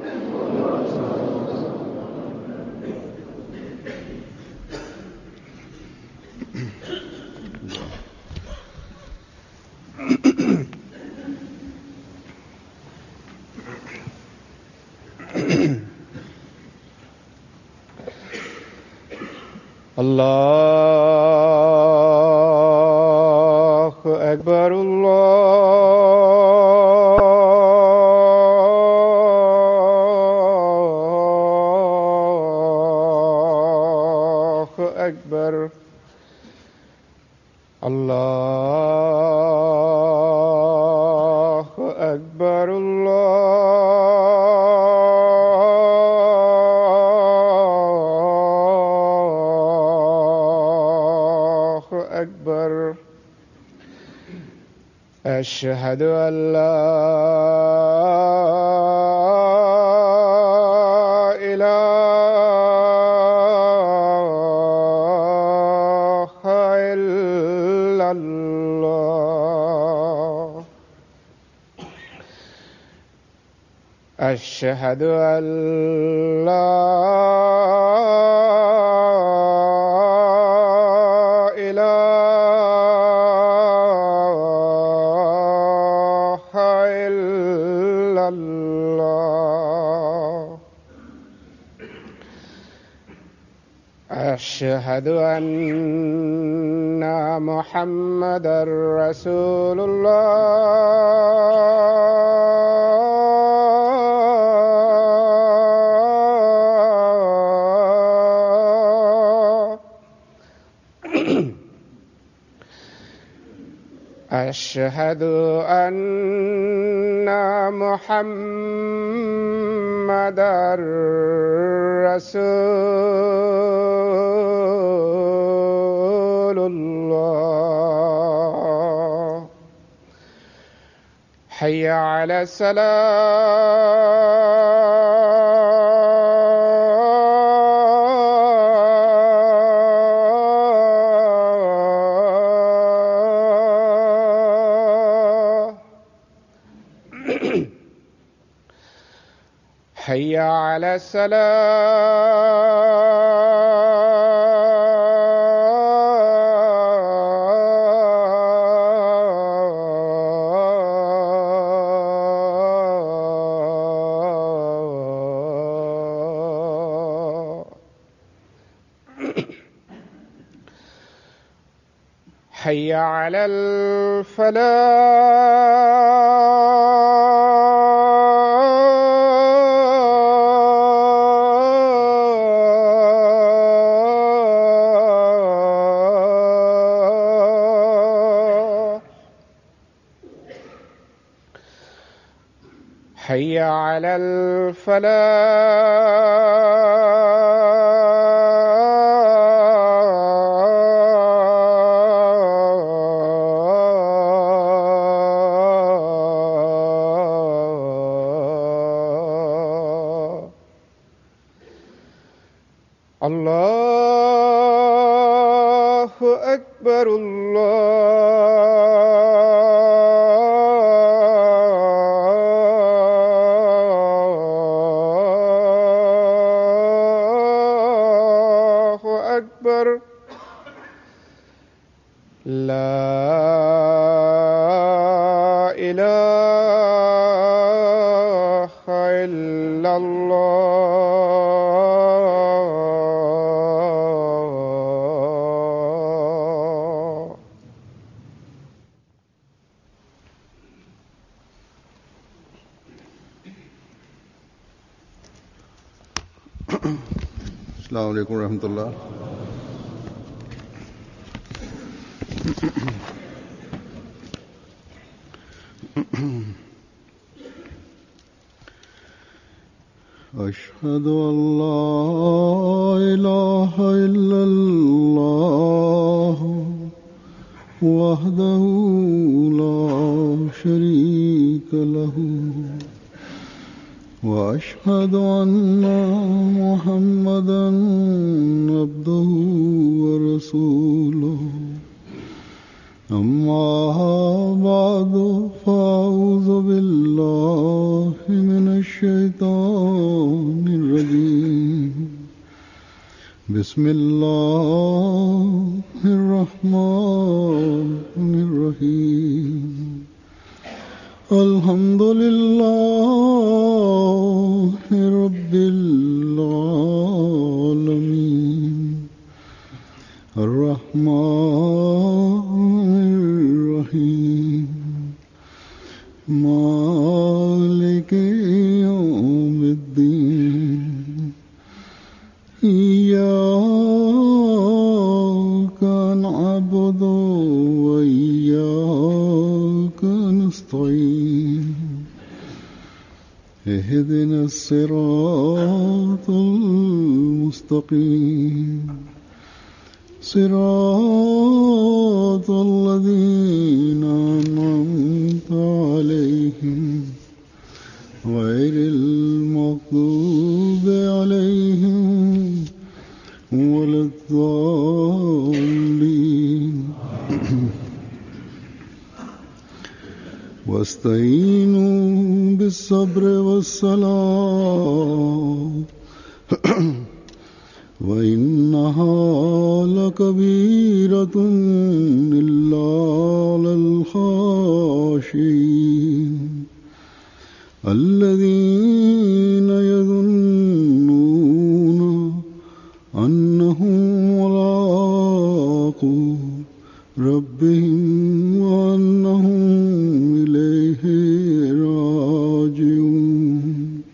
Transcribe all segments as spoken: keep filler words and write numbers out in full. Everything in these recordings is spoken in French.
الله أكبر الله أكبر الله أكبر الله أكبر. أشهد أن لا إله إلا الله. أشهد أن لا أشهد أن محمدًا رسول الله. أشهد أن محمدًا رسول الله. حي على الصلاة. حي على الصلاة. حي على الفلاح. حي على الفلاح. الله أكبر الله أكبر. لا إله إلا الله. السلام علیکم ورحمۃ اللہ. أشهد أن لا إله إلا الله وحده لا شريك له وأشهد أن محمدًا عبده ورسوله. أما بعد فأعوذ بالله من الشيطان الرجيم بسم الله الرحمن الرحيم الحمد لله رب العالمين الرحمن الرحيم مالك يوم الدين إياك نعبد وإياك نستعين اهدنا الصراط المستقيم صراط الذين أنعمت عليهم غير المغضوب عليهم ولا الضالين واستعينوا بالصبر والصلاة وإنها لكبيرة إلا على الخاشعين الذين يظنون أنهم ملاقو ربهم وأنهم إليه راجعون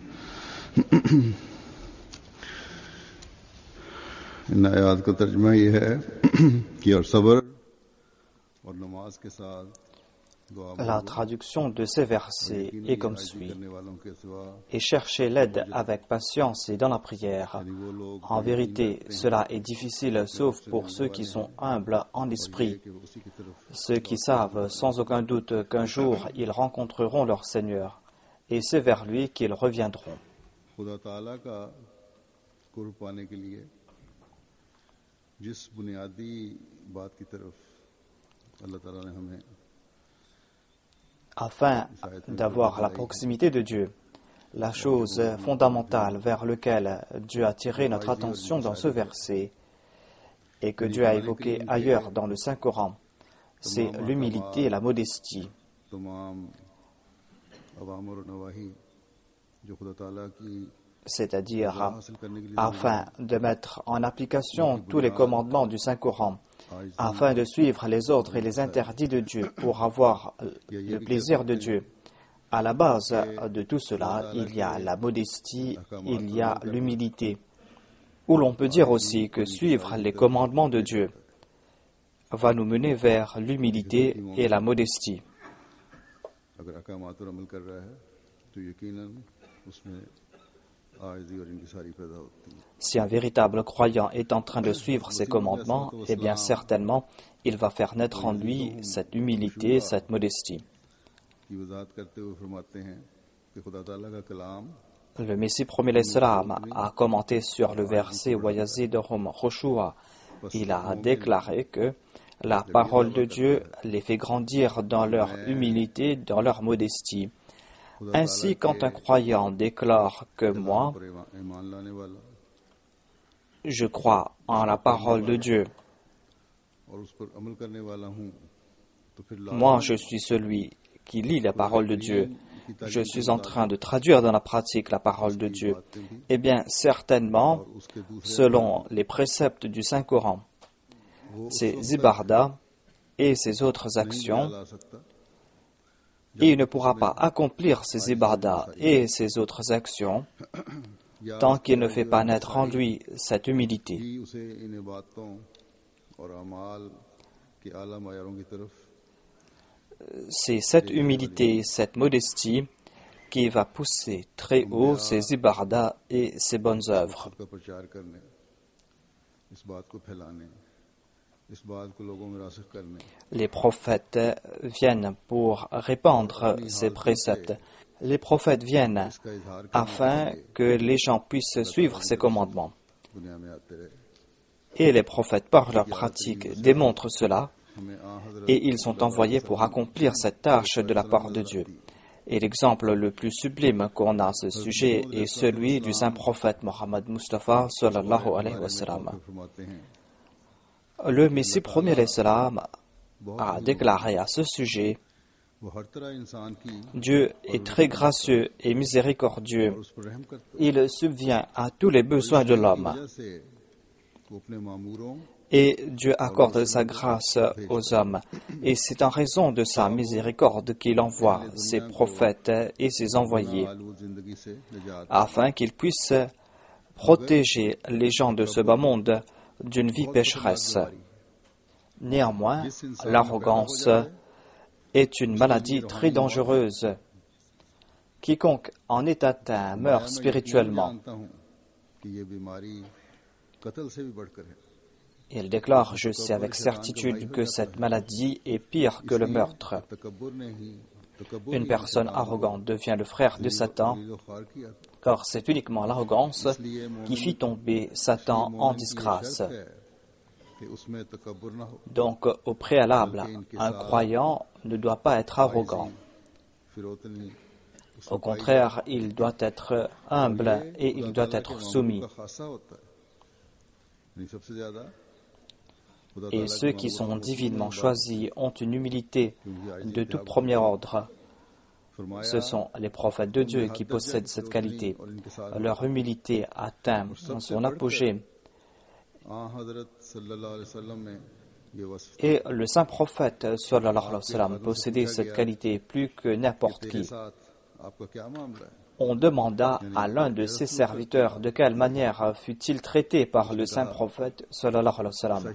इन आयात का तर्जुमा ये है कि और सब्र और नमाज के साथ La traduction de ces versets est comme suit. Et cherchez l'aide avec patience et dans la prière. En vérité, cela est difficile sauf pour ceux qui sont humbles en esprit. Ceux qui savent sans aucun doute qu'un jour ils rencontreront leur Seigneur. Et c'est vers lui qu'ils reviendront. जिस बुनियादी बात की तरफ अल्लाह ताला ने हमें Afin d'avoir la proximité de Dieu, la chose fondamentale vers laquelle Dieu a tiré notre attention dans ce verset et que Dieu a évoqué ailleurs dans le Saint-Coran, c'est l'humilité et la modestie. C'est-à-dire afin de mettre en application tous les commandements du Saint-Coran, afin de suivre les ordres et les interdits de Dieu pour avoir le plaisir de Dieu. À la base de tout cela, il y a la modestie, il y a l'humilité. Ou l'on peut dire aussi que suivre les commandements de Dieu va nous mener vers l'humilité et la modestie. Si un véritable croyant est en train de suivre ses commandements, eh bien certainement, il va faire naître en lui cette humilité, cette modestie. Le Messie promet l'Islam a commenté sur le verset « Wayazidhum Khushua ». Il a déclaré que la parole de Dieu les fait grandir dans leur humilité, dans leur modestie. Ainsi, quand un croyant déclare que moi, je crois en la parole de Dieu, moi je suis celui qui lit la parole de Dieu, je suis en train de traduire dans la pratique la parole de Dieu, eh bien certainement, selon les préceptes du Saint-Coran, ces ibadah et ces autres actions, et il ne pourra pas accomplir ses ibadah et ses autres actions tant qu'il ne fait pas naître en lui cette humilité. C'est cette humilité, cette modestie qui va pousser très haut ses ibadah et ses bonnes œuvres. Les prophètes viennent pour répandre ces préceptes. Les prophètes viennent afin que les gens puissent suivre ces commandements. Et les prophètes, par leur pratique, démontrent cela, et ils sont envoyés pour accomplir cette tâche de la part de Dieu. Et l'exemple le plus sublime qu'on a à ce sujet est celui du saint prophète Mohammed Mustafa sallallahu alayhi wa sallam. Le Messie premier alayhi salam a déclaré à ce sujet: Dieu est très gracieux et miséricordieux. Il subvient à tous les besoins de l'homme. Et Dieu accorde sa grâce aux hommes. Et c'est en raison de sa miséricorde qu'il envoie ses prophètes et ses envoyés, afin qu'ils puissent protéger les gens de ce bas monde d'une vie pécheresse. Néanmoins, l'arrogance est une maladie très dangereuse. Quiconque en est atteint meurt spirituellement. Il déclare: je sais avec certitude que cette maladie est pire que le meurtre. Une personne arrogante devient le frère de Satan, car c'est uniquement l'arrogance qui fit tomber Satan en disgrâce. Donc, au préalable, un croyant ne doit pas être arrogant. Au contraire, il doit être humble et il doit être soumis. Et ceux qui sont divinement choisis ont une humilité de tout premier ordre. Ce sont les prophètes de Dieu qui possèdent cette qualité. Leur humilité atteint son apogée. Et le saint prophète sallallahu alayhi wa sallam possédait cette qualité plus que n'importe qui. On demanda à l'un de ses serviteurs de quelle manière fut-il traité par le saint prophète sallallahu alayhi wa sallam.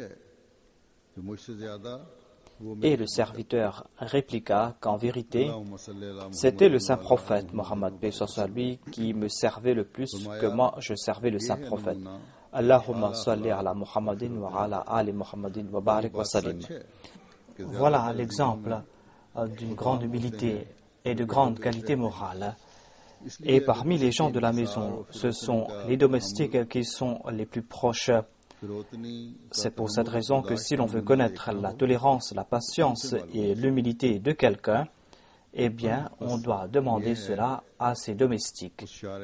Et le serviteur répliqua qu'en vérité, c'était le saint prophète Mohammed paix soit lui qui me servait le plus que moi je servais le saint prophète. Allahumma salli ala Muhammadin wa ala ali Muhammadin wa barik wa salim. Voilà l'exemple d'une grande humilité et de grande qualité morale. Et parmi les gens de la maison, ce sont les domestiques qui sont les plus proches. C'est pour cette raison que si l'on veut connaître la tolérance, la patience et l'humilité de quelqu'un, eh bien, on doit demander cela à ses domestiques.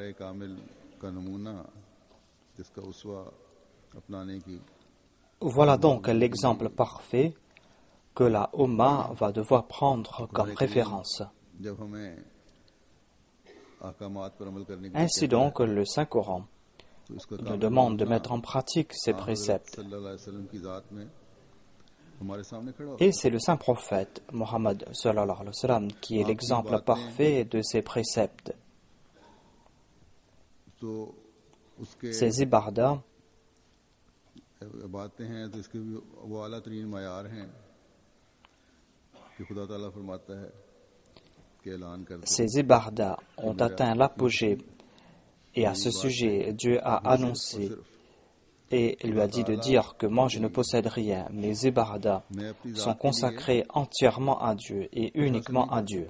Voilà donc l'exemple parfait que la Ummah va devoir prendre comme référence. Ainsi donc, le Saint-Coran nous demande de mettre en pratique ces préceptes. Et c'est le saint prophète, Mohammed sallallahu alayhi wa sallam, qui est l'exemple parfait de ces préceptes. Ces ibadah Ces ibadah ont atteint l'apogée. Et à ce sujet, Dieu a annoncé et lui a dit de dire que moi je ne possède rien. Mes ibadah sont consacrés entièrement à Dieu et uniquement à Dieu.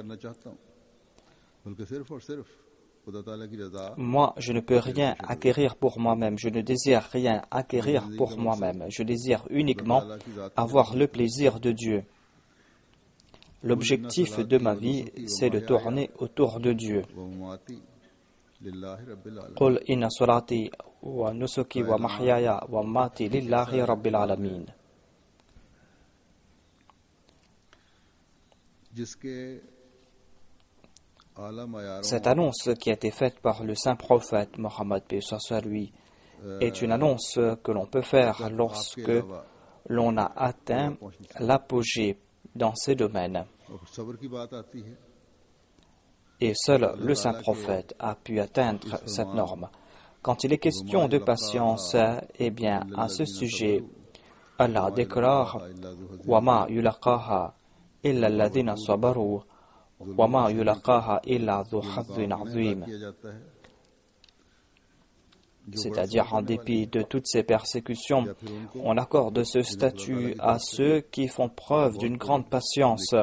Moi, je ne peux rien acquérir pour moi-même. Je ne désire rien acquérir pour moi-même. Je désire uniquement avoir le plaisir de Dieu. L'objectif de ma vie, c'est de tourner autour de Dieu. قل إن صلاتي ونسكي ومحياي ومماتي لله رب العالمين. Cette annonce qui a été faite par le saint prophète Mohammed paix soit lui est une annonce que l'on peut faire lorsque l'on a atteint l'apogée dans ces domaines. Et seul le saint prophète a pu atteindre cette norme. Quand il est question de patience, eh bien, à ce sujet, Allah déclare وَمَا يُلَقَاهَا إِلَّا الَّذِينَ صَبَرُوا وَمَا يُلَقَاهَا إِلَّا ذُو حَظٍّ عَظِيمٍ. C'est-à-dire, en dépit de toutes ces persécutions, on accorde ce statut à ceux qui font preuve d'une grande patience,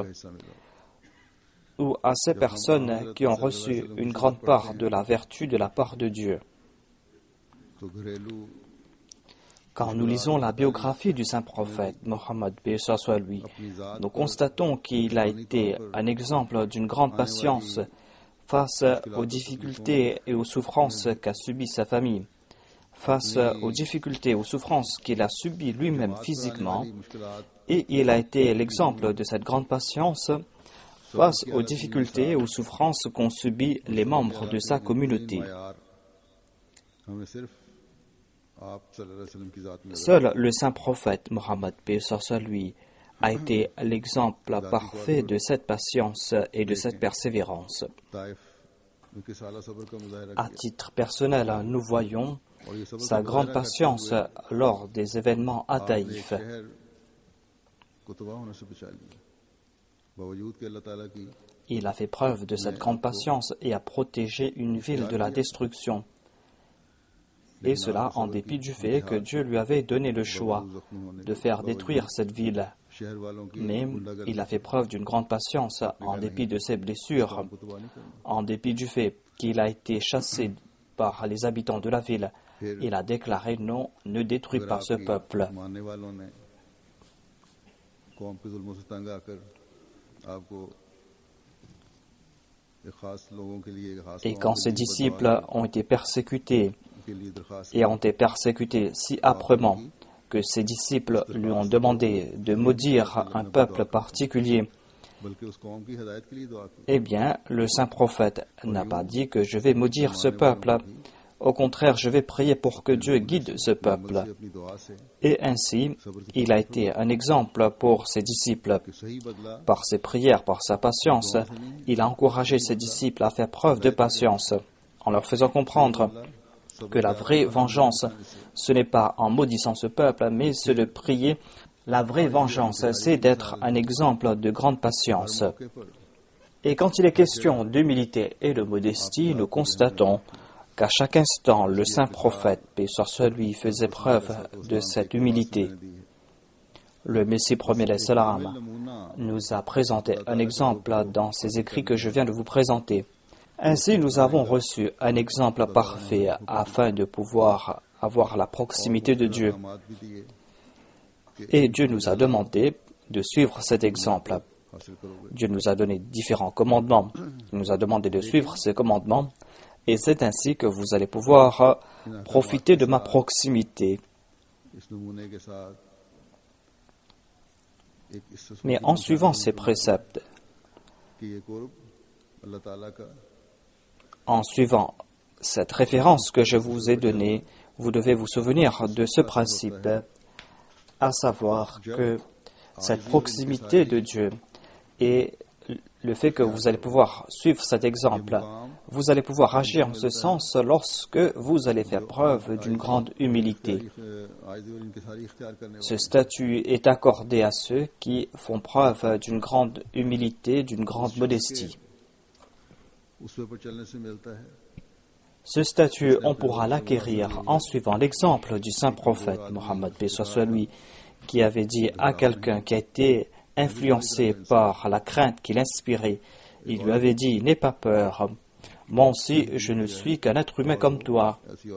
ou à ces personnes qui ont reçu une grande part de la vertu de la part de Dieu. Quand nous lisons la biographie du saint prophète Mohammed, paix soit lui, nous constatons qu'il a été un exemple d'une grande patience face aux difficultés et aux souffrances qu'a subies sa famille, face aux difficultés et aux souffrances qu'il a subies lui-même physiquement, et il a été l'exemple de cette grande patience face aux difficultés et aux souffrances qu'ont subies les membres de sa communauté. Seul le saint prophète Mohammed, paix soit lui, a été l'exemple parfait de cette patience et de cette persévérance. À titre personnel, nous voyons sa grande patience lors des événements à Taïf. Il a fait preuve de cette grande patience et a protégé une ville de la destruction. Et cela en dépit du fait que Dieu lui avait donné le choix de faire détruire cette ville. Mais il a fait preuve d'une grande patience en dépit de ses blessures, en dépit du fait qu'il a été chassé par les habitants de la ville. Il a déclaré non, ne détruis pas ce peuple. Et quand ses disciples ont été persécutés, et ont été persécutés si âprement que ses disciples lui ont demandé de maudire un peuple particulier, eh bien, le saint prophète n'a pas dit que je vais maudire ce peuple. Au contraire, je vais prier pour que Dieu guide ce peuple. Et ainsi, il a été un exemple pour ses disciples. Par ses prières, par sa patience, il a encouragé ses disciples à faire preuve de patience, en leur faisant comprendre que la vraie vengeance, ce n'est pas en maudissant ce peuple, mais c'est de prier. La vraie vengeance, c'est d'être un exemple de grande patience. Et quand il est question d'humilité et de modestie, nous constatons qu'à chaque instant, le saint prophète, paix soit lui, faisait preuve de cette humilité. Le Messie premier salam nous a présenté un exemple dans ces écrits que je viens de vous présenter. Ainsi, nous avons reçu un exemple parfait afin de pouvoir avoir la proximité de Dieu. Et Dieu nous a demandé de suivre cet exemple. Dieu nous a donné différents commandements. Il nous a demandé de suivre ces commandements. Et c'est ainsi que vous allez pouvoir profiter de ma proximité. Mais en suivant ces préceptes, en suivant cette référence que je vous ai donnée, vous devez vous souvenir de ce principe, à savoir que cette proximité de Dieu et le fait que vous allez pouvoir suivre cet exemple, vous allez pouvoir agir en ce sens lorsque vous allez faire preuve d'une grande humilité. Ce statut est accordé à ceux qui font preuve d'une grande humilité, d'une grande modestie. Ce statut, on pourra l'acquérir en suivant l'exemple du saint prophète Mohammed, paix soit lui, qui avait dit à quelqu'un qui a été influencé par la crainte qu'il inspirait, il lui avait dit « N'aie pas peur, moi aussi je ne suis qu'un être humain comme toi.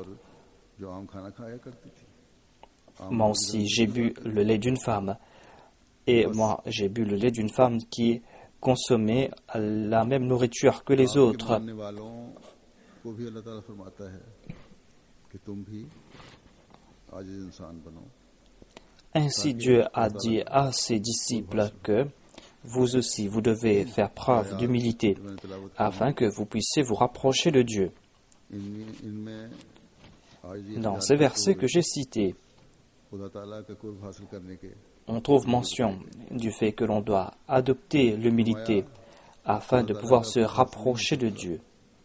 Moi aussi j'ai bu le lait d'une femme, et moi j'ai bu le lait d'une femme qui consommait la même nourriture que les autres. » Ainsi Dieu a dit à ses disciples que vous aussi, vous devez faire preuve d'humilité afin que vous puissiez vous rapprocher de Dieu. Dans ces versets que j'ai cités, on trouve mention du fait que l'on doit adopter l'humilité afin de pouvoir se rapprocher de Dieu.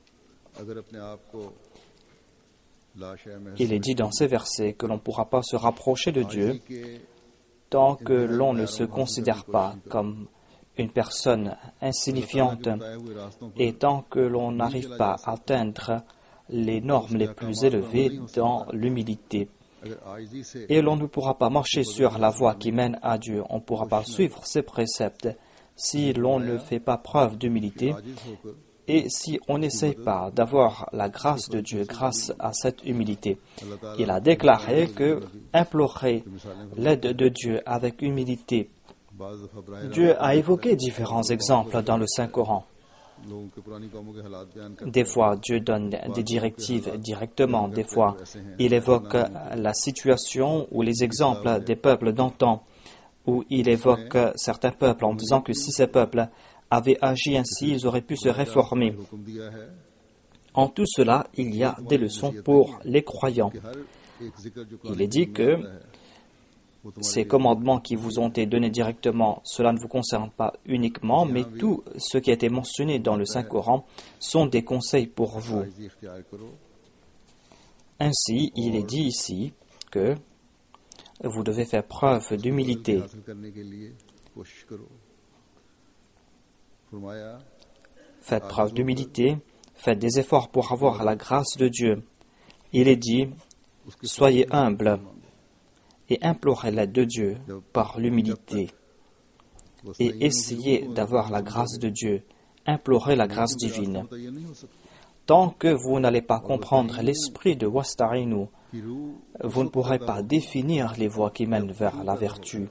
Il est dit dans ces versets que l'on ne pourra pas se rapprocher de Dieu tant que l'on ne se considère pas comme une personne insignifiante et tant que l'on n'arrive pas à atteindre les normes les plus élevées dans l'humilité. Et l'on ne pourra pas marcher sur la voie qui mène à Dieu. On ne pourra pas suivre ses préceptes si l'on ne fait pas preuve d'humilité Et si on n'essaye pas d'avoir la grâce de Dieu grâce à cette humilité, il a déclaré que implorer l'aide de Dieu avec humilité. Dieu a évoqué différents exemples dans le Saint-Coran. Des fois, Dieu donne des directives directement. Des fois, il évoque la situation ou les exemples des peuples d'antan, où il évoque certains peuples en disant que si ces peuples avaient agi ainsi, ils auraient pu se réformer. En tout cela, il y a des leçons pour les croyants. Il est dit que ces commandements qui vous ont été donnés directement, cela ne vous concerne pas uniquement, mais tout ce qui a été mentionné dans le Saint-Coran sont des conseils pour vous. Ainsi, il est dit ici que vous devez faire preuve d'humilité. Faites preuve d'humilité, faites des efforts pour avoir la grâce de Dieu. Il est dit, soyez humbles et implorez l'aide de Dieu par l'humilité. Et essayez d'avoir la grâce de Dieu, implorez la grâce divine. Tant que vous n'allez pas comprendre l'esprit de Wasta'inu, vous ne pourrez pas définir les voies qui mènent vers la vertu.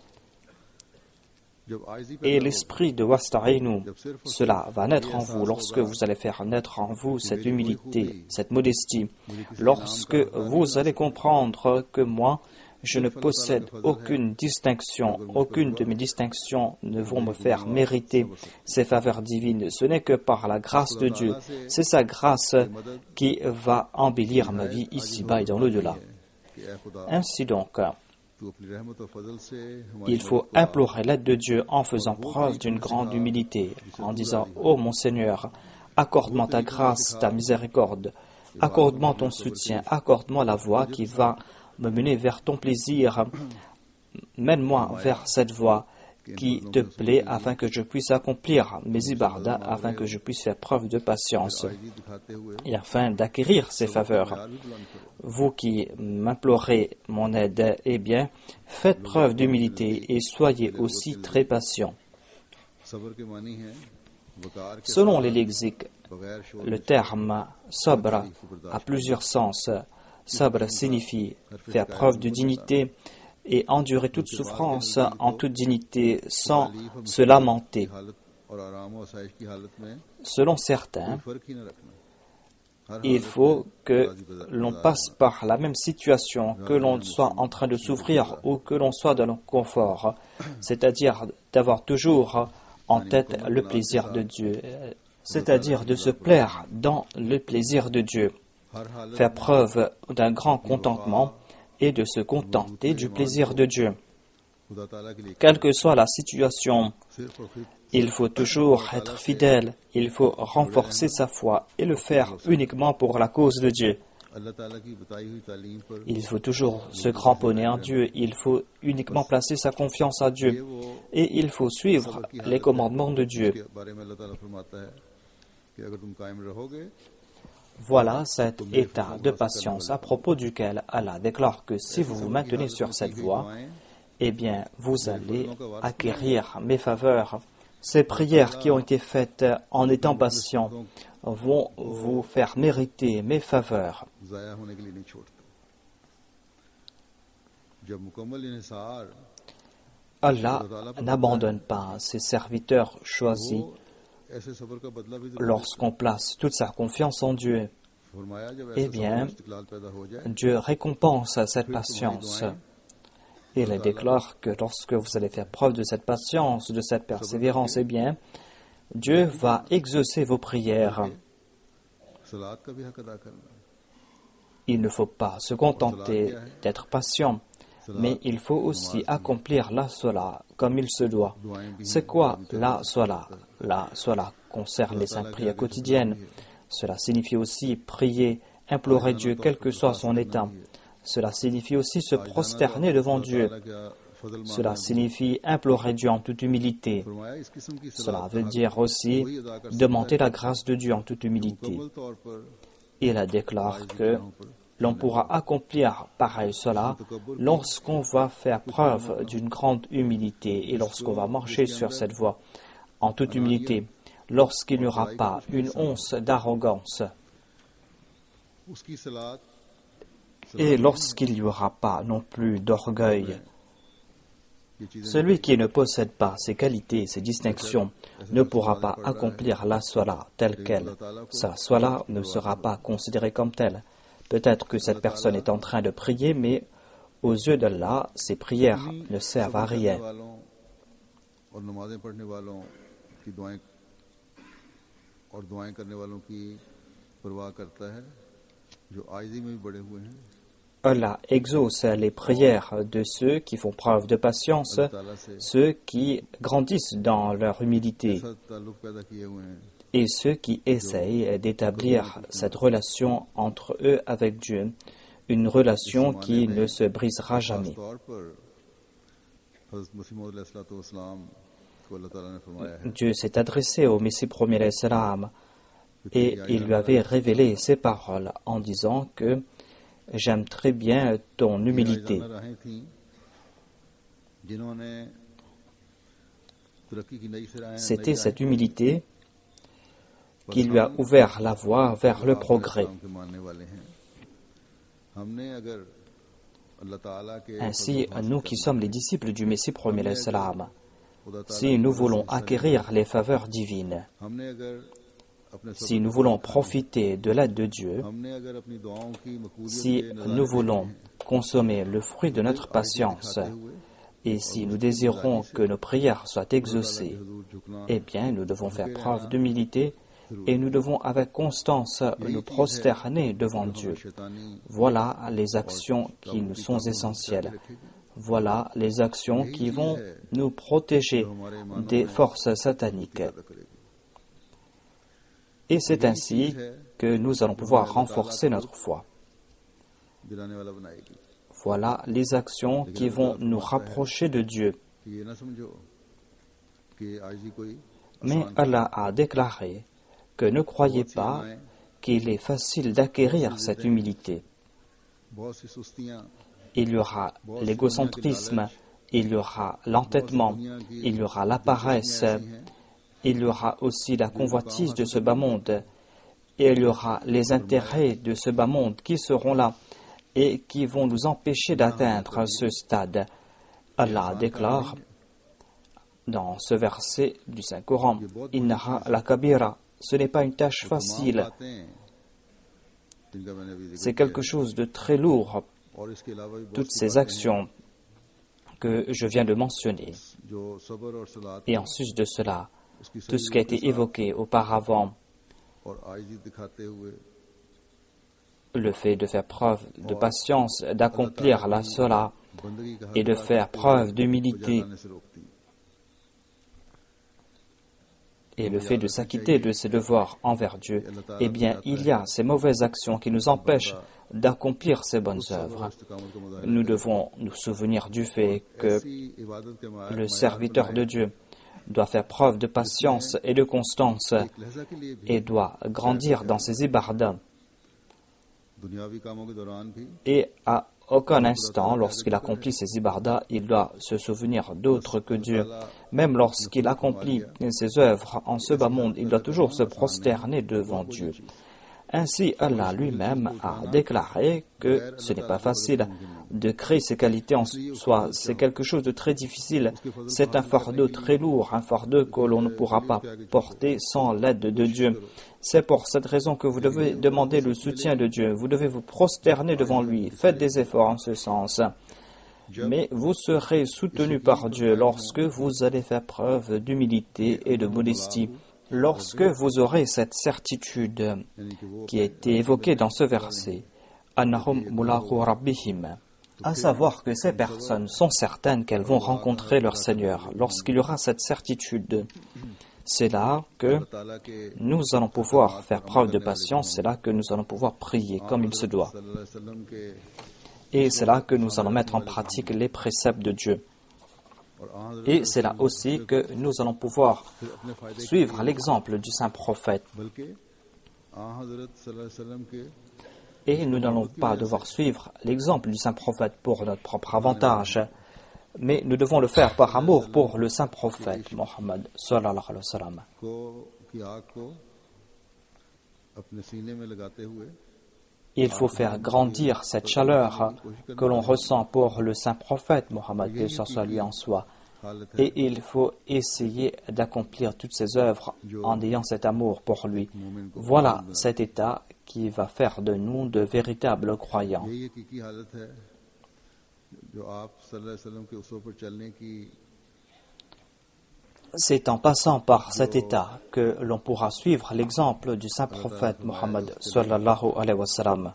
Et l'esprit de Wasta'inu, cela va naître en vous lorsque vous allez faire naître en vous cette humilité, cette modestie. Lorsque vous allez comprendre que moi, je ne possède aucune distinction, aucune de mes distinctions ne vont me faire mériter ces faveurs divines. Ce n'est que par la grâce de Dieu. C'est sa grâce qui va embellir ma vie ici-bas et dans l'au-delà. Ainsi donc, il faut implorer l'aide de Dieu en faisant preuve d'une grande humilité, en disant « Ô mon Seigneur, accorde-moi ta grâce, ta miséricorde, accorde-moi ton soutien, accorde-moi la voie qui va me mener vers ton plaisir, mène-moi vers cette voie qui te plaît afin que je puisse accomplir mes ibadah, afin que je puisse faire preuve de patience et afin d'acquérir ces faveurs. Vous qui m'implorez mon aide, eh bien, faites preuve d'humilité et soyez aussi très patients. » Selon les lexiques, le terme « sabr » a plusieurs sens. Sabr signifie faire preuve de dignité et endurer toute souffrance en toute dignité sans se lamenter. Selon certains, il faut que l'on passe par la même situation, que l'on soit en train de souffrir ou que l'on soit dans le confort, c'est-à-dire d'avoir toujours en tête le plaisir de Dieu, c'est-à-dire de se plaire dans le plaisir de Dieu. Faire preuve d'un grand contentement et de se contenter du plaisir de Dieu. Quelle que soit la situation, il faut toujours être fidèle, il faut renforcer sa foi et le faire uniquement pour la cause de Dieu. Il faut toujours se cramponner en Dieu, il faut uniquement placer sa confiance à Dieu et il faut suivre les commandements de Dieu. Voilà cet état de patience à propos duquel Allah déclare que si vous vous maintenez sur cette voie, eh bien, vous allez acquérir mes faveurs. Ces prières qui ont été faites en étant patient vont vous faire mériter mes faveurs. Allah n'abandonne pas ses serviteurs choisis lorsqu'on place toute sa confiance en Dieu. Eh bien, Dieu récompense cette patience. Il déclare que lorsque vous allez faire preuve de cette patience, de cette persévérance, eh bien, Dieu va exaucer vos prières. Il ne faut pas se contenter d'être patient, mais il faut aussi accomplir la sola comme il se doit. C'est quoi la sola? La sola concerne les cinq prières quotidiennes. Cela signifie aussi prier, implorer Dieu, quel que soit son état. Cela signifie aussi se prosterner devant Dieu. Cela signifie implorer Dieu en toute humilité. Cela veut dire aussi demander la grâce de Dieu en toute humilité. Il déclare que l'on pourra accomplir pareil cela lorsqu'on va faire preuve d'une grande humilité et lorsqu'on va marcher sur cette voie en toute humilité. lorsqu'il n'y aura pas une once d'arrogance et lorsqu'il n'y aura pas non plus d'orgueil. Celui qui ne possède pas ces qualités, ces distinctions, ne pourra pas accomplir la salat telle qu'elle. Sa salat ne sera pas considérée comme telle. Peut-être que cette personne est en train de prier, mais aux yeux d'Allah, ses prières ne servent à rien. Allah exauce les prières de ceux qui font preuve de patience, ceux qui grandissent dans leur humilité et ceux qui essayent d'établir cette relation entre eux avec Dieu, une relation qui ne se brisera jamais. Dieu s'est adressé au Messie premier alayhi salam et il lui avait révélé ces paroles en disant que j'aime très bien ton humilité. C'était cette humilité qui lui a ouvert la voie vers le progrès. Ainsi, nous qui sommes les disciples du Messie premier alayhi salam, si nous voulons acquérir les faveurs divines, si nous voulons profiter de l'aide de Dieu, si nous voulons consommer le fruit de notre patience, et si nous désirons que nos prières soient exaucées, eh bien, nous devons faire preuve d'humilité et nous devons avec constance nous prosterner devant Dieu. Voilà les actions qui nous sont essentielles. Voilà les actions qui vont nous protéger des forces sataniques. Et c'est ainsi que nous allons pouvoir renforcer notre foi. Voilà les actions qui vont nous rapprocher de Dieu. Mais Allah a déclaré que ne croyez pas qu'il est facile d'acquérir cette humilité. Il y aura l'égocentrisme, il y aura l'entêtement, il y aura la paresse, il y aura aussi la convoitise de ce bas monde, et il y aura les intérêts de ce bas monde qui seront là et qui vont nous empêcher d'atteindre ce stade. Allah déclare dans ce verset du Saint-Coran, « Innaha la kabira » ce n'est pas une tâche facile, c'est quelque chose de très lourd. Toutes ces actions que je viens de mentionner, et en sus de cela, tout ce qui a été évoqué auparavant, le fait de faire preuve de patience, d'accomplir la salat et de faire preuve d'humilité, et le fait de s'acquitter de ses devoirs envers Dieu, eh bien, il y a ces mauvaises actions qui nous empêchent d'accomplir ces bonnes œuvres. Nous devons nous souvenir du fait que le serviteur de Dieu doit faire preuve de patience et de constance et doit grandir dans ses ibadah. Et à aucun instant, lorsqu'il accomplit ses ibadah, il doit se souvenir d'autre que Dieu. Même lorsqu'il accomplit ses œuvres en ce bas monde, il doit toujours se prosterner devant Dieu. Ainsi, Allah lui-même a déclaré que ce n'est pas facile de créer ces qualités en soi. C'est quelque chose de très difficile. C'est un fardeau très lourd, un fardeau que l'on ne pourra pas porter sans l'aide de Dieu. C'est pour cette raison que vous devez demander le soutien de Dieu. Vous devez vous prosterner devant lui. Faites des efforts en ce sens. Mais vous serez soutenu par Dieu lorsque vous allez faire preuve d'humilité et de modestie. Lorsque vous aurez cette certitude qui a été évoquée dans ce verset, Annahum mulaqu rabbihim, à savoir que ces personnes sont certaines qu'elles vont rencontrer leur Seigneur. Lorsqu'il y aura cette certitude, c'est là que nous allons pouvoir faire preuve de patience, c'est là que nous allons pouvoir prier comme il se doit. Et c'est là que nous allons mettre en pratique les préceptes de Dieu. Et c'est là aussi que nous allons pouvoir suivre l'exemple du saint prophète. Et nous n'allons pas devoir suivre l'exemple du saint prophète pour notre propre avantage, mais nous devons le faire par amour pour le saint prophète, Mohammed sallallahu alayhi wa sallam. Il faut faire grandir cette chaleur que l'on ressent pour le saint prophète Mohammed, paix soit lui en soi. Et il faut essayer d'accomplir toutes ses œuvres en ayant cet amour pour lui. Voilà cet état qui va faire de nous de véritables croyants. C'est en passant par cet état que l'on pourra suivre l'exemple du saint prophète Mohammed sallallahu alayhi wa sallam.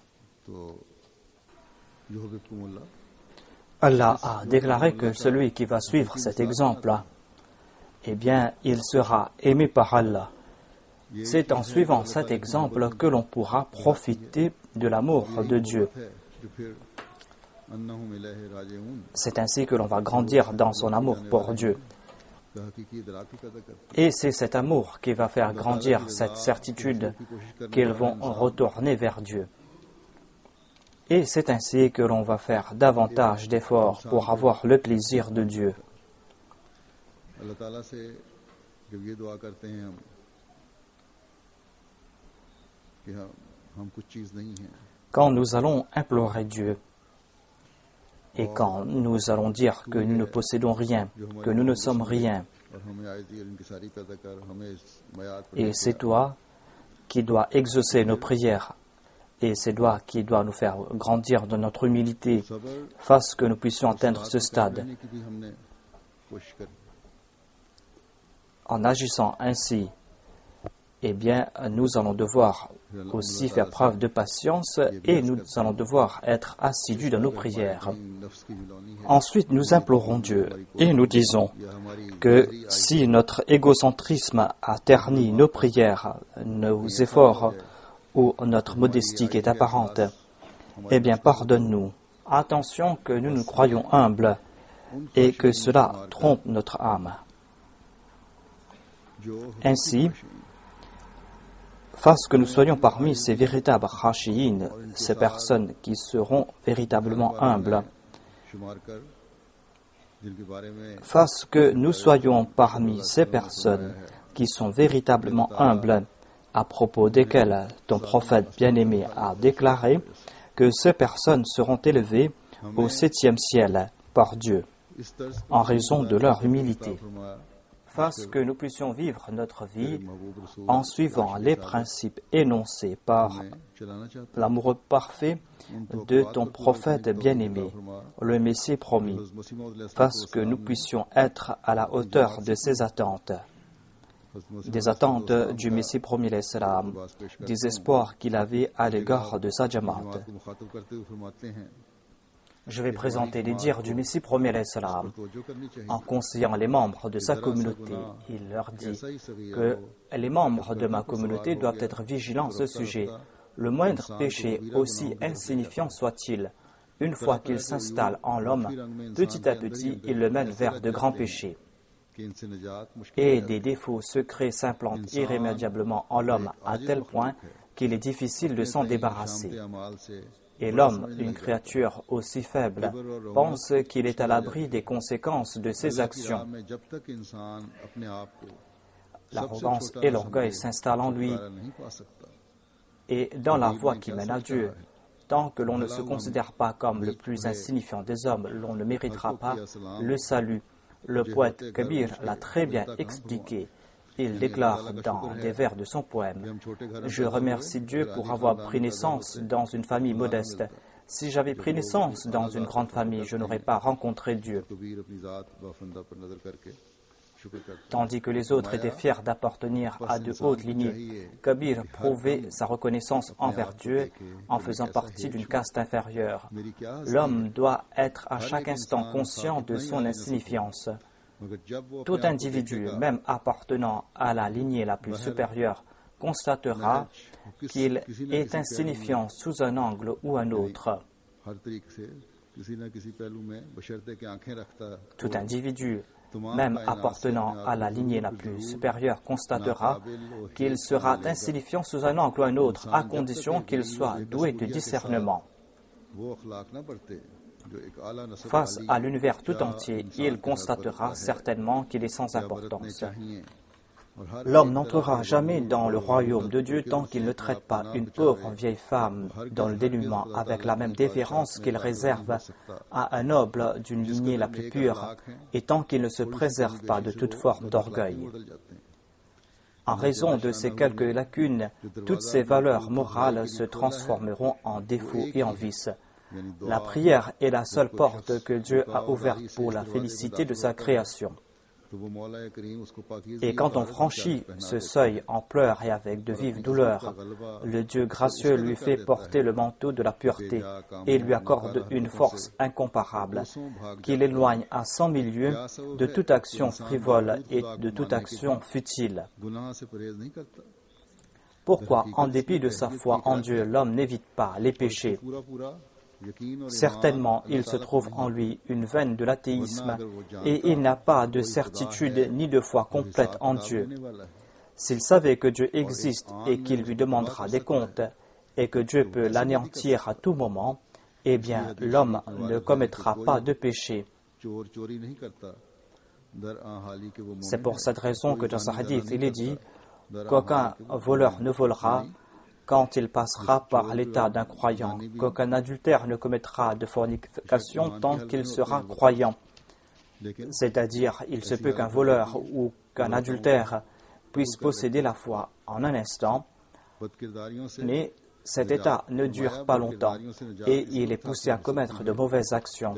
Allah a déclaré que celui qui va suivre cet exemple, eh bien, il sera aimé par Allah. C'est en suivant cet exemple que l'on pourra profiter de l'amour de Dieu. C'est ainsi que l'on va grandir dans son amour pour Dieu. Et c'est cet amour qui va faire grandir cette certitude qu'ils vont retourner vers Dieu. Et c'est ainsi que l'on va faire davantage d'efforts pour avoir le plaisir de Dieu. Quand nous allons implorer Dieu, et quand nous allons dire que nous ne possédons rien, que nous ne sommes rien, et c'est toi qui dois exaucer nos prières, et c'est toi qui dois nous faire grandir dans notre humilité, fasse que nous puissions atteindre ce stade. En agissant ainsi, eh bien, nous allons devoir aussi faire preuve de patience et nous allons devoir être assidus dans nos prières. Ensuite, nous implorons Dieu et nous disons que si notre égocentrisme a terni nos prières, nos efforts ou notre modestie qui est apparente, eh bien, pardonne-nous. Attention que nous nous croyons humbles et que cela trompe notre âme. Ainsi, fasse que nous soyons parmi ces véritables khashiyin, ces personnes qui seront véritablement humbles. Fasse que nous soyons parmi ces personnes qui sont véritablement humbles, à propos desquelles ton prophète bien-aimé a déclaré que ces personnes seront élevées au septième ciel par Dieu, en raison de leur humilité. Fasse que nous puissions vivre notre vie en suivant les principes énoncés par l'amoureux parfait de ton prophète bien-aimé, le Messie promis. Fasse que nous puissions être à la hauteur de ses attentes, des attentes du Messie promis, l'Islam, des espoirs qu'il avait à l'égard de sa Jamaat. Je vais présenter les dires du Messie promis alayhi salam. En conseillant les membres de sa communauté, il leur dit que les membres de ma communauté doivent être vigilants à ce sujet. Le moindre péché, aussi insignifiant soit-il, une fois qu'il s'installe en l'homme, petit à petit, il le mène vers de grands péchés. Et des défauts secrets s'implantent irrémédiablement en l'homme à tel point qu'il est difficile de s'en débarrasser. Et l'homme, une créature aussi faible, pense qu'il est à l'abri des conséquences de ses actions. L'arrogance et l'orgueil s'installent en lui. Et dans la voie qui mène à Dieu, tant que l'on ne se considère pas comme le plus insignifiant des hommes, l'on ne méritera pas le salut. Le poète Kabir l'a très bien expliqué. Il déclare dans des vers de son poème « Je remercie Dieu pour avoir pris naissance dans une famille modeste. Si j'avais pris naissance dans une grande famille, je n'aurais pas rencontré Dieu. » Tandis que les autres étaient fiers d'appartenir à de hautes lignées, Kabir prouvait sa reconnaissance envers Dieu en faisant partie d'une caste inférieure. L'homme doit être à chaque instant conscient de son insignifiance. Tout individu, même appartenant à la lignée la plus supérieure, constatera qu'il est insignifiant sous un angle ou un autre. Tout individu, même appartenant à la lignée la plus supérieure, constatera qu'il sera insignifiant sous un angle ou un autre, à condition qu'il soit doué de discernement. Face à l'univers tout entier, il constatera certainement qu'il est sans importance. L'homme n'entrera jamais dans le royaume de Dieu tant qu'il ne traite pas une pauvre vieille femme dans le dénuement avec la même déférence qu'il réserve à un noble d'une lignée la plus pure et tant qu'il ne se préserve pas de toute forme d'orgueil. En raison de ces quelques lacunes, toutes ces valeurs morales se transformeront en défauts et en vices. La prière est la seule porte que Dieu a ouverte pour la félicité de sa création. Et quand on franchit ce seuil en pleurs et avec de vives douleurs, le Dieu gracieux lui fait porter le manteau de la pureté et lui accorde une force incomparable qui l'éloigne à cent mille lieues de toute action frivole et de toute action futile. Pourquoi, en dépit de sa foi en Dieu, l'homme n'évite pas les péchés? Certainement, il se trouve en lui une veine de l'athéisme et il n'a pas de certitude ni de foi complète en Dieu. S'il savait que Dieu existe et qu'il lui demandera des comptes et que Dieu peut l'anéantir à tout moment, eh bien, l'homme ne commettra pas de péché. C'est pour cette raison que dans ce hadith, il est dit qu'aucun voleur ne volera quand il passera par l'état d'un croyant, qu'aucun adultère ne commettra de fornication tant qu'il sera croyant. C'est-à-dire, il se peut qu'un voleur ou qu'un adultère puisse posséder la foi en un instant, mais cet état ne dure pas longtemps et il est poussé à commettre de mauvaises actions.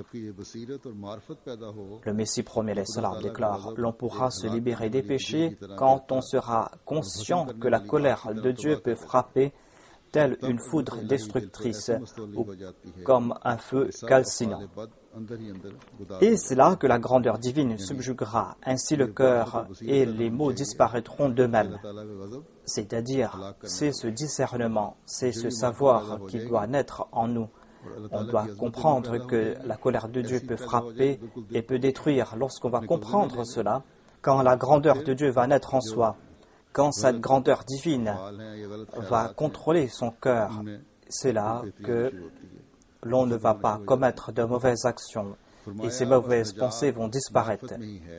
Le Messie promet les salams déclare « L'on pourra se libérer des péchés quand on sera conscient que la colère de Dieu peut frapper telle une foudre destructrice ou comme un feu calcinant. » Et c'est là que la grandeur divine subjuguera ainsi le cœur et les mots disparaîtront d'eux-mêmes. C'est-à-dire, c'est ce discernement, c'est ce savoir qui doit naître en nous. On doit comprendre que la colère de Dieu peut frapper et peut détruire. Lorsqu'on va comprendre cela, quand la grandeur de Dieu va naître en soi, quand cette grandeur divine va contrôler son cœur, c'est là que l'on ne va pas commettre de mauvaises actions et ces mauvaises pensées vont disparaître.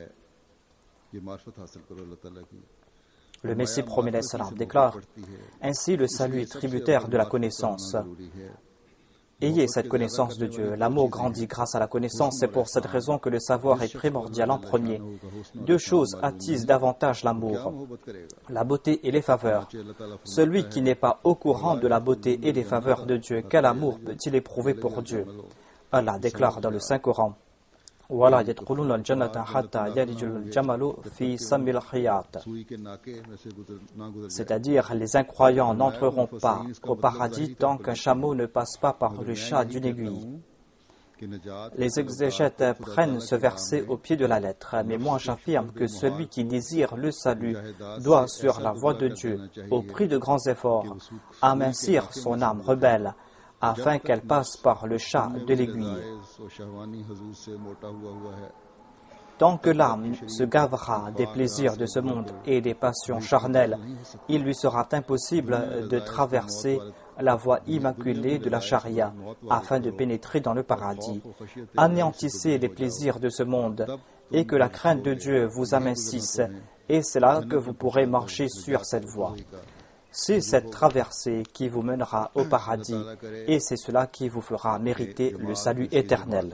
Le Messie promet les salams déclare « Ainsi le salut est tributaire de la connaissance. » Ayez cette connaissance de Dieu. L'amour grandit grâce à la connaissance. C'est pour cette raison que le savoir est primordial en premier. Deux choses attisent davantage l'amour, la beauté et les faveurs. Celui qui n'est pas au courant de la beauté et des faveurs de Dieu, quel amour peut-il éprouver pour Dieu? Allah déclare dans le Saint-Coran وَلَا يَدْخُلُونَ الْجَنَّةَ حَتَّى يَلِجَ الْجَمَلُ فِي سَمِّ الْخِيَاطِ. C'est-à-dire, les incroyants n'entreront pas au paradis tant qu'un chameau ne passe pas par le chat d'une aiguille. Les exégètes prennent ce verset au pied de la lettre, mais moi j'affirme que celui qui désire le salut doit, sur la voie de Dieu, au prix de grands efforts, amincir son âme rebelle, afin qu'elle passe par le chat de l'aiguille. Tant que l'âme se gavera des plaisirs de ce monde et des passions charnelles, il lui sera impossible de traverser la voie immaculée de la charia afin de pénétrer dans le paradis. Anéantissez les plaisirs de ce monde et que la crainte de Dieu vous amincisse, et c'est là que vous pourrez marcher sur cette voie. C'est cette traversée qui vous mènera au paradis et c'est cela qui vous fera mériter le salut éternel.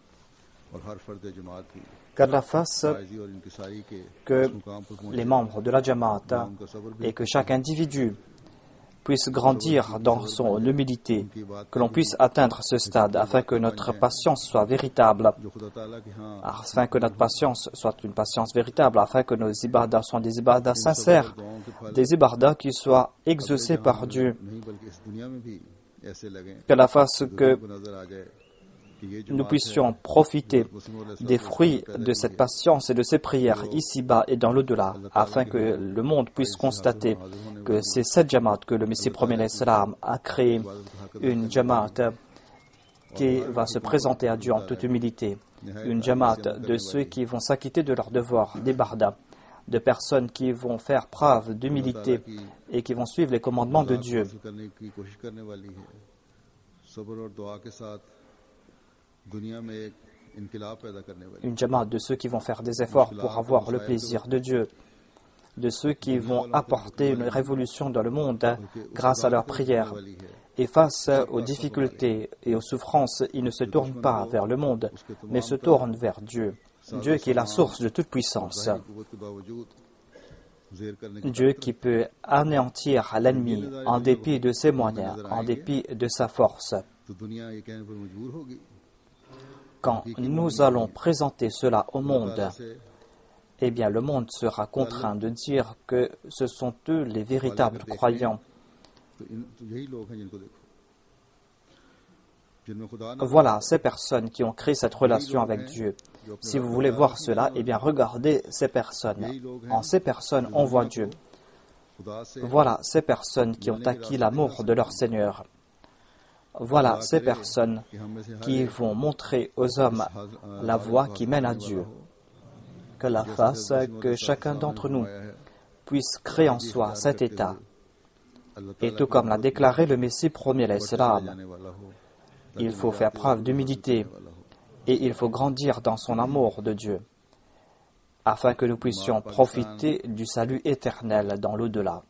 Qu'Allah fasse que les membres de la Jamaat et que chaque individu puisse grandir dans son humilité, que l'on puisse atteindre ce stade afin que notre patience soit véritable, afin que notre patience soit une patience véritable, afin que nos ibadas soient des ibadas sincères, des ibadas qui soient exaucés par Dieu. Qu'Allah fasse que nous puissions profiter des fruits de cette patience et de ces prières ici-bas et dans l'au-delà, afin que le monde puisse constater que c'est cette Jamaat que le Messie promet l'Islam a créé, une Jamaat qui va se présenter à Dieu en toute humilité, une Jamaat de ceux qui vont s'acquitter de leurs devoirs, des bardas, de personnes qui vont faire preuve d'humilité et qui vont suivre les commandements de Dieu. Une Jamaat de ceux qui vont faire des efforts pour avoir le plaisir de Dieu. de ceux qui vont apporter une révolution dans le monde grâce à leurs prières. Et face aux difficultés et aux souffrances, ils ne se tournent pas vers le monde, mais se tournent vers Dieu. Dieu qui est la source de toute puissance. Dieu qui peut anéantir l'ennemi en dépit de ses moyens, en dépit de sa force. Quand nous allons présenter cela au monde, eh bien le monde sera contraint de dire que ce sont eux les véritables croyants. Voilà ces personnes qui ont créé cette relation avec Dieu. Si vous voulez voir cela, eh bien regardez ces personnes. En ces personnes, on voit Dieu. Voilà ces personnes qui ont acquis l'amour de leur Seigneur. Voilà ces personnes qui vont montrer aux hommes la voie qui mène à Dieu. Qu'Allah fasse que chacun d'entre nous puisse créer en soi cet état. Et tout comme l'a déclaré le Messie premier, l'Islam, il faut faire preuve d'humilité et il faut grandir dans son amour de Dieu afin que nous puissions profiter du salut éternel dans l'au-delà.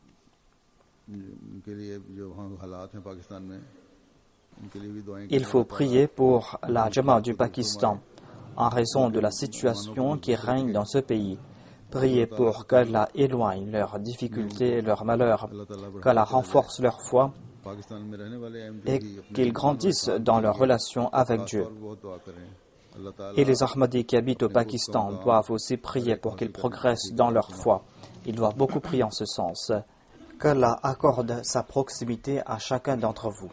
Il faut prier pour la Jamaat du Pakistan en raison de la situation qui règne dans ce pays. Priez pour qu'Allah éloigne leurs difficultés et leurs malheurs, qu'Allah renforce leur foi et qu'ils grandissent dans leur relation avec Dieu. Et les Ahmadis qui habitent au Pakistan doivent aussi prier pour qu'ils progressent dans leur foi. Ils doivent beaucoup prier en ce sens. Qu'Allah accorde sa proximité à chacun d'entre vous.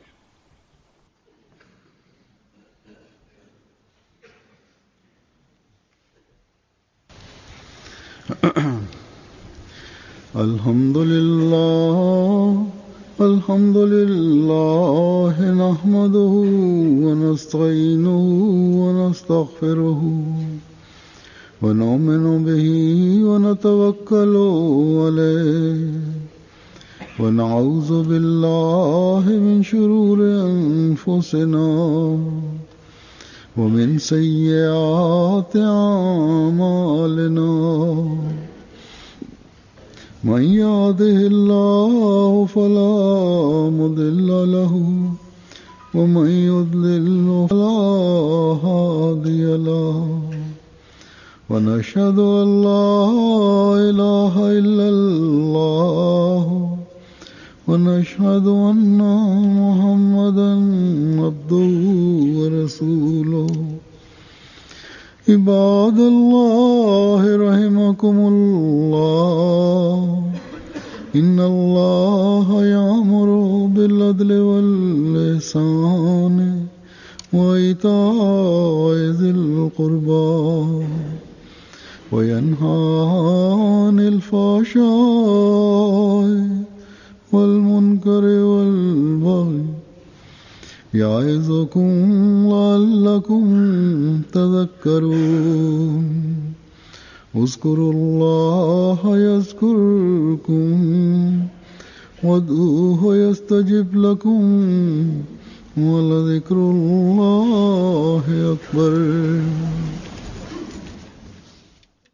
Alhamdulillah, alhamdulillah, nahmaduhu wa nasta'inuhu wa nastaghfiruhu wa nu'minu bihi wa natawakkalu alayhi wa na'udhu billahi min shururi anfusina ومن سيئات أعمالنا من يهده الله فلا مضل له ومن يضلل فلا هادي له ونشهد أن لا إله إلا الله ونشهد أن محمدا عبده ورسوله عباد الله رحمكم الله إن الله يأمر بالعدل والإحسان وإيتاء ذي القربى وينهى عن الفحشاء والمنكر والبغي يعظكم لعلكم تذكرون اذكروا الله يذكركم وادعوه يستجب لكم ولذكر الله أكبر